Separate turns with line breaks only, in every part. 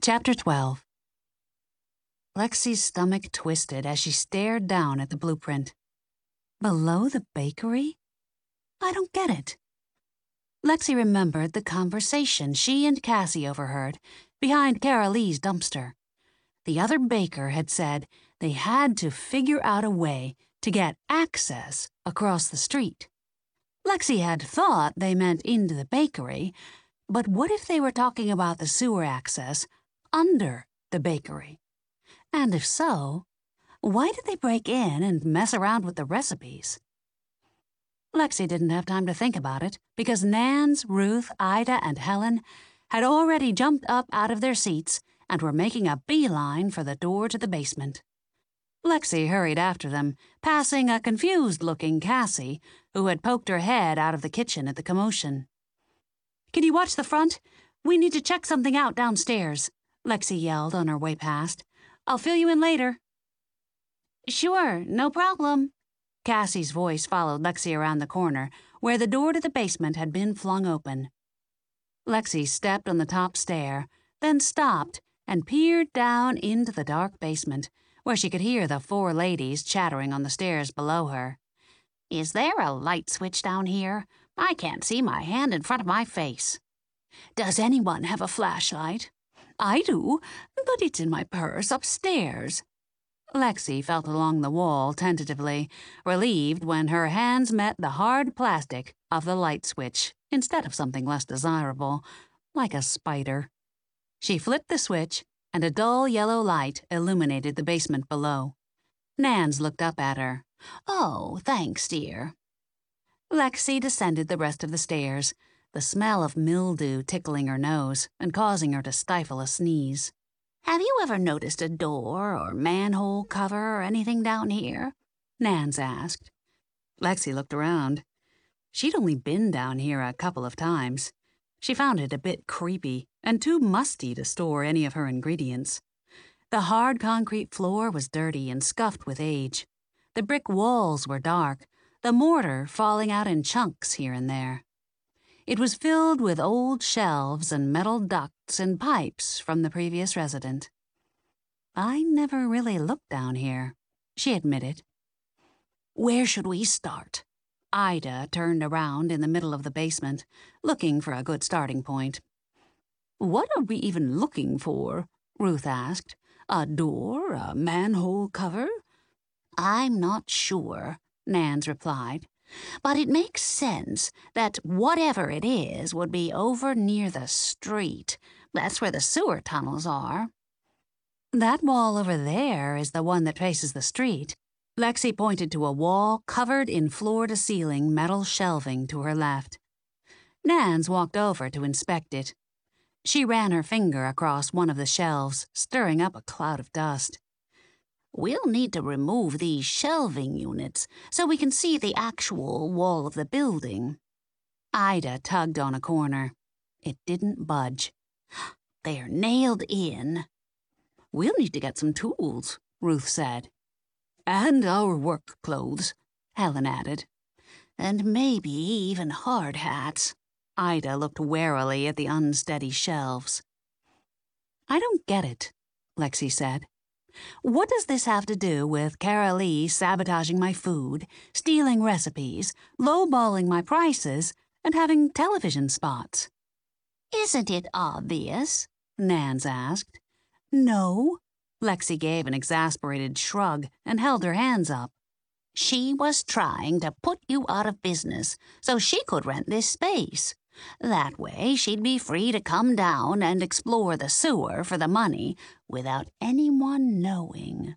Chapter 12. Lexi's stomach twisted as she stared down at the blueprint. Below the bakery? I don't get it. Lexi remembered the conversation she and Cassie overheard behind Cara Lee's dumpster. The other baker had said they had to figure out a way to get access across the street. Lexi had thought they meant into the bakery, but what if they were talking about the sewer access under the bakery? And if so, why did they break in and mess around with the recipes? Lexi didn't have time to think about it because Nans, Ruth, Ida, and Helen had already jumped up out of their seats and were making a beeline for the door to the basement. Lexi hurried after them, passing a confused-looking Cassie, who had poked her head out of the kitchen at the commotion. "Can you watch the front? We need to check something out downstairs," Lexi yelled on her way past. "I'll fill you in later." "Sure, no problem." Cassie's voice followed Lexi around the corner, where the door to the basement had been flung open. Lexi stepped on the top stair, then stopped and peered down into the dark basement, where she could hear the four ladies chattering on the stairs below her. "Is there a light switch down here? I can't see my hand in front of my face." "Does anyone have a flashlight?" "I do, but it's in my purse upstairs." Lexi felt along the wall tentatively, relieved when her hands met the hard plastic of the light switch instead of something less desirable, like a spider. She flipped the switch, and a dull yellow light illuminated the basement below. Nans looked up at her. "Oh, thanks, dear." Lexi descended the rest of the stairs, the smell of mildew tickling her nose and causing her to stifle a sneeze. "Have you ever noticed a door or manhole cover or anything down here?" Nans asked. Lexi looked around. She'd only been down here a couple of times. She found it a bit creepy and too musty to store any of her ingredients. The hard concrete floor was dirty and scuffed with age. The brick walls were dark, the mortar falling out in chunks here and there. It was filled with old shelves and metal ducts and pipes from the previous resident. "I never really looked down here," she admitted. "Where should we start?" Ida turned around in the middle of the basement, looking for a good starting point. "What are we even looking for?" Ruth asked. "A door? A manhole cover?" "I'm not sure," Nans replied. "But it makes sense that whatever it is would be over near the street. That's where the sewer tunnels are." "That wall over there is the one that faces the street." Lexi pointed to a wall covered in floor-to-ceiling metal shelving to her left. Nans walked over to inspect it. She ran her finger across one of the shelves, stirring up a cloud of dust. "We'll need to remove these shelving units so we can see the actual wall of the building." Ida tugged on a corner. It didn't budge. "They're nailed in." "We'll need to get some tools," Ruth said. "And our work clothes," Helen added. "And maybe even hard hats." Ida looked warily at the unsteady shelves. "I don't get it," Lexi said. "What does this have to do with Cara Lee sabotaging my food, stealing recipes, lowballing my prices, and having television spots?" "Isn't it obvious?" Nans asked. "No." Lexi gave an exasperated shrug and held her hands up. "She was trying to put you out of business so she could rent this space. That way she'd be free to come down and explore the sewer for the money without anyone knowing."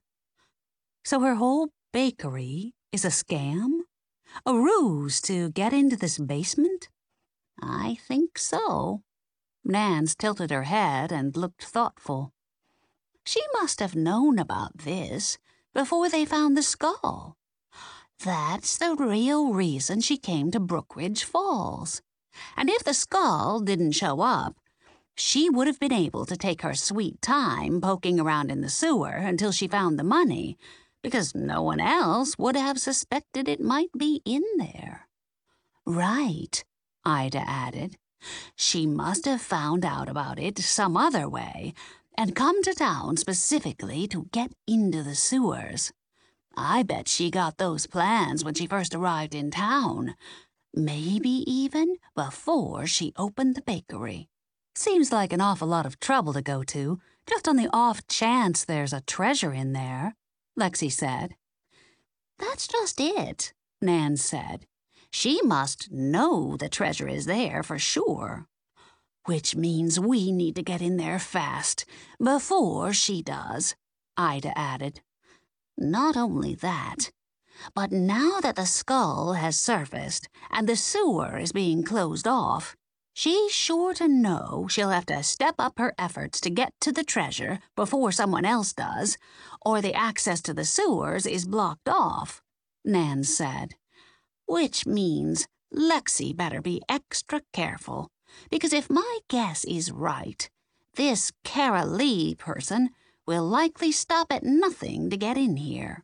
"So her whole bakery is a scam? A ruse to get into this basement?" "I think so." Nans tilted her head and looked thoughtful. "She must have known about this before they found the skull. That's the real reason she came to Brookridge Falls. And if the skull didn't show up, she would have been able to take her sweet time poking around in the sewer until she found the money, because no one else would have suspected it might be in there." "Right," Ida added. "She must have found out about it some other way, and come to town specifically to get into the sewers. I bet she got those plans when she first arrived in town. Maybe even before she opened the bakery. Seems like an awful lot of trouble to go to, just on the off chance there's a treasure in there, Lexi said. That's just it, Nan said. She must know the treasure is there for sure. Which means we need to get in there fast, before she does, Ida added. Not only that, but now that the skull has surfaced and the sewer is being closed off, she's sure to know she'll have to step up her efforts to get to the treasure before someone else does, or the access to the sewers is blocked off, Nan said. Which means Lexi better be extra careful, because if my guess is right, this Kara Lee person will likely stop at nothing to get in here.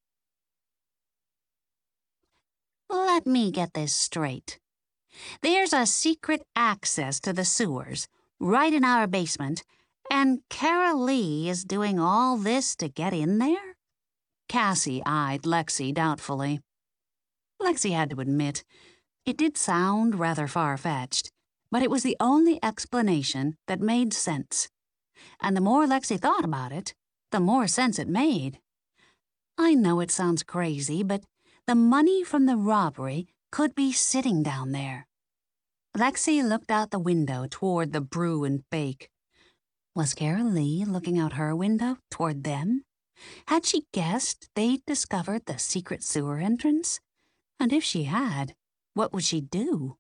Let me get this straight. There's a secret access to the sewers right in our basement, and Kara Lee is doing all this to get in there? Cassie eyed Lexi doubtfully. Lexi had to admit, it did sound rather far-fetched, but it was the only explanation that made sense. And the more Lexi thought about it, the more sense it made. I know it sounds crazy, but the money from the robbery could be sitting down there. Lexi looked out the window toward the brew and bake. Was Kara Lee looking out her window toward them? Had she guessed they'd discovered the secret sewer entrance? And if she had, what would she do?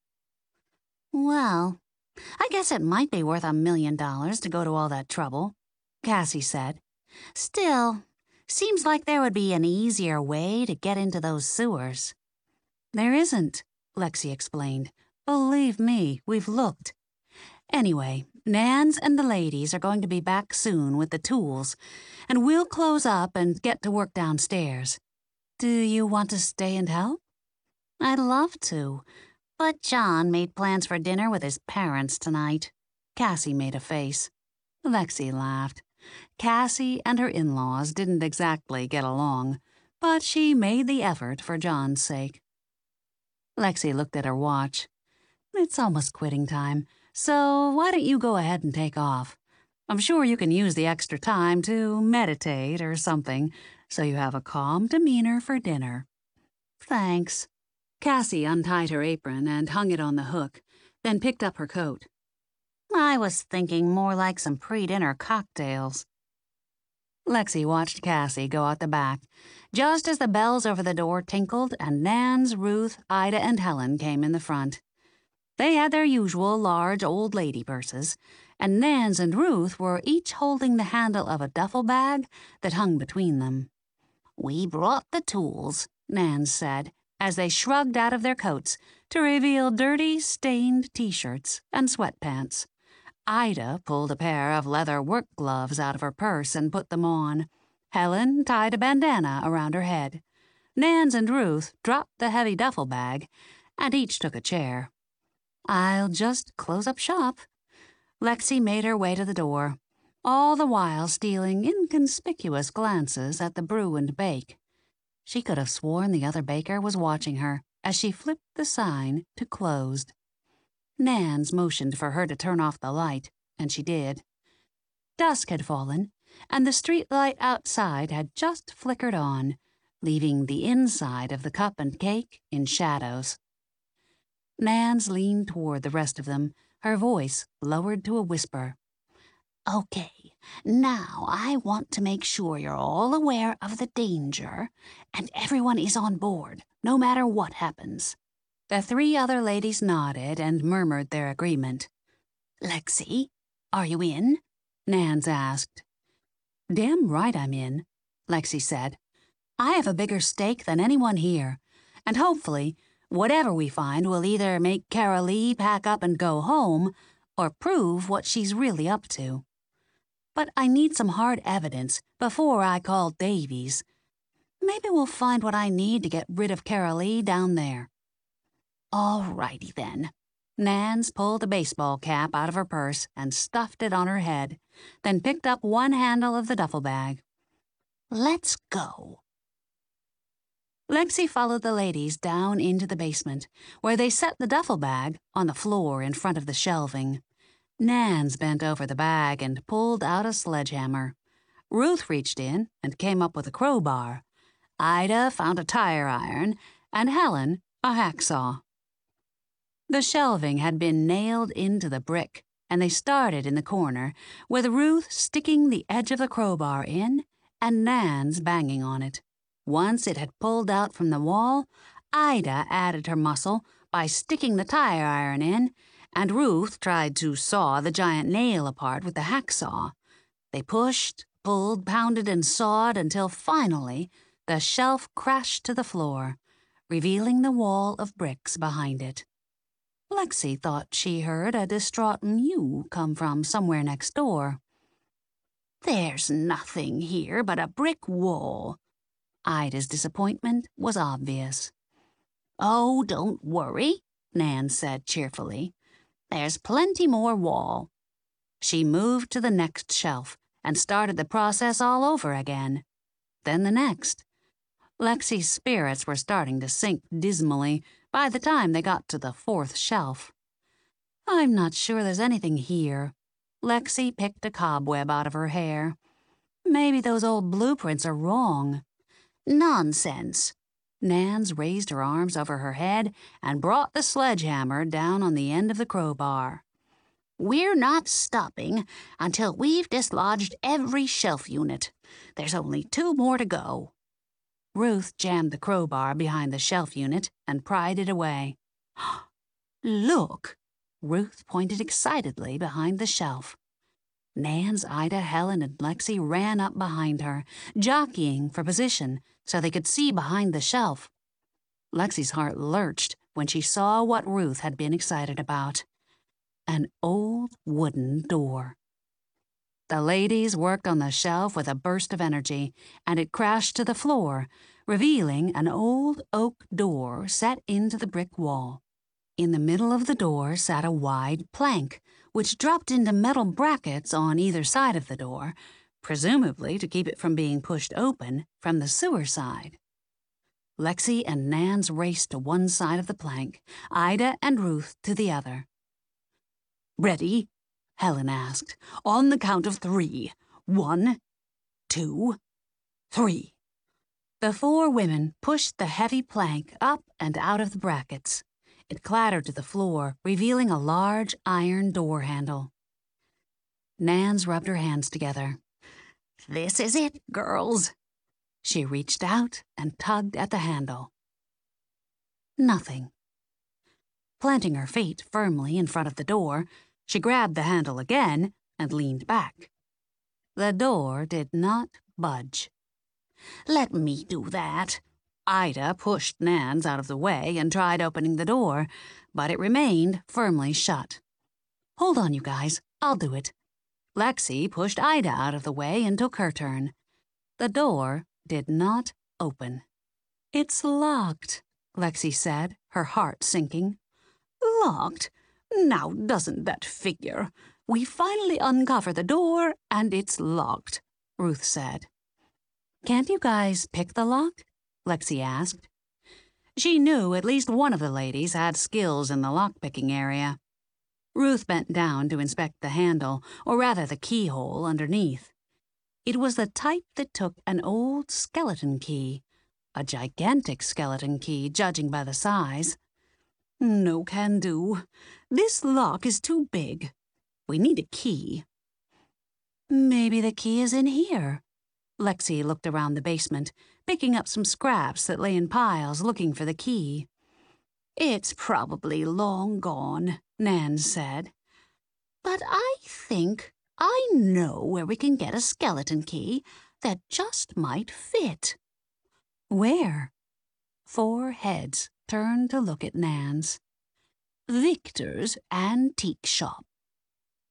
Well, I guess it might be worth $1 million to go to all that trouble, Cassie said. Still, seems like there would be an easier way to get into those sewers. There isn't, Lexi explained. Believe me, we've looked. Anyway, Nans and the ladies are going to be back soon with the tools, and we'll close up and get to work downstairs. Do you want to stay and help? I'd love to, but John made plans for dinner with his parents tonight. Cassie made a face. Lexi laughed. Cassie and her in-laws didn't exactly get along, but she made the effort for John's sake. Lexi looked at her watch. It's almost quitting time, so why don't you go ahead and take off? I'm sure you can use the extra time to meditate or something, so you have a calm demeanor for dinner. Thanks. Cassie untied her apron and hung it on the hook, then picked up her coat. I was thinking more like some pre-dinner cocktails. Lexi watched Cassie go out the back, just as the bells over the door tinkled and Nans, Ruth, Ida, and Helen came in the front. They had their usual large old lady purses, and Nans and Ruth were each holding the handle of a duffel bag that hung between them. We brought the tools, Nans said, as they shrugged out of their coats to reveal dirty, stained T-shirts and sweatpants. Ida pulled a pair of leather work gloves out of her purse and put them on. Helen tied a bandana around her head. Nans and Ruth dropped the heavy duffel bag, and each took a chair. I'll just close up shop. Lexi made her way to the door, all the while stealing inconspicuous glances at the brew and bake. She could have sworn the other baker was watching her as she flipped the sign to closed. Nans motioned for her to turn off the light, and she did. Dusk had fallen, and the street light outside had just flickered on, leaving the inside of the cup and cake in shadows. Nans leaned toward the rest of them, her voice lowered to a whisper. Okay, now I want to make sure you're all aware of the danger, and everyone is on board, no matter what happens. The three other ladies nodded and murmured their agreement. Lexi, are you in? Nans asked. Damn right I'm in, Lexi said. I have a bigger stake than anyone here, and hopefully, whatever we find will either make Kara Lee pack up and go home, or prove what she's really up to. But I need some hard evidence before I call Davies. Maybe we'll find what I need to get rid of Kara Lee down there. All righty then. Nans pulled a baseball cap out of her purse and stuffed it on her head. then picked up one handle of the duffel bag. "Let's go." Lexi followed the ladies down into the basement, where they set the duffel bag on the floor in front of the shelving. Nans bent over the bag and pulled out a sledgehammer. Ruth reached in and came up with a crowbar. Ida found a tire iron, and Helen a hacksaw. The shelving had been nailed into the brick, and they started in the corner, with Ruth sticking the edge of the crowbar in and Nans banging on it. Once it had pulled out from the wall, Ida added her muscle by sticking the tire iron in, and Ruth tried to saw the giant nail apart with the hacksaw. They pushed, pulled, pounded, and sawed until finally the shelf crashed to the floor, revealing the wall of bricks behind it. Lexi thought she heard a distraught mew come from somewhere next door. "There's nothing here but a brick wall." Ida's disappointment was obvious. "Oh, don't worry," Nan said cheerfully. "There's plenty more wall." She moved to the next shelf and started the process all over again. Then the next. Lexi's spirits were starting to sink dismally by the time they got to the fourth shelf. "I'm not sure there's anything here." Lexi picked a cobweb out of her hair. "Maybe those old blueprints are wrong." "Nonsense." Nans raised her arms over her head and brought the sledgehammer down on the end of the crowbar. "We're not stopping until we've dislodged every shelf unit. There's only 2 more to go." Ruth jammed the crowbar behind the shelf unit and pried it away. "Look!" Ruth pointed excitedly behind the shelf. Nans, Ida, Helen, and Lexi ran up behind her, jockeying for position so they could see behind the shelf. Lexi's heart lurched when she saw what Ruth had been excited about: an old wooden door. The ladies worked on the shelf with a burst of energy, and it crashed to the floor, revealing an old oak door set into the brick wall. In the middle of the door sat a wide plank, which dropped into metal brackets on either side of the door, presumably to keep it from being pushed open from the sewer side. Lexi and Nans raced to one side of the plank, Ida and Ruth to the other. "Ready?" Helen asked. "On the count of 3. 1, 2, 3. The 4 women pushed the heavy plank up and out of the brackets. It clattered to the floor, revealing a large iron door handle. Nans rubbed her hands together. "This is it, girls." She reached out and tugged at the handle. Nothing. Planting her feet firmly in front of the door, she grabbed the handle again and leaned back. The door did not budge. "Let me do that." Ida pushed Nans out of the way and tried opening the door, but it remained firmly shut. "Hold on, you guys. I'll do it." Lexi pushed Ida out of the way and took her turn. The door did not open. "It's locked," Lexi said, her heart sinking. "Locked? Now doesn't that figure? We finally uncovered the door, and it's locked," Ruth said. "Can't you guys pick the lock?" Lexi asked. She knew at least one of the ladies had skills in the lock-picking area. Ruth bent down to inspect the handle, or rather the keyhole underneath. It was the type that took an old skeleton key, a gigantic skeleton key, judging by the size. "No can do. This lock is too big. We need a key." "Maybe the key is in here." Lexi looked around the basement, picking up some scraps that lay in piles, looking for the key. "It's probably long gone," Nan said. "But I think I know where we can get a skeleton key that just might fit." "Where?" 4 heads turned to look at Nan's. "Victor's Antique Shop."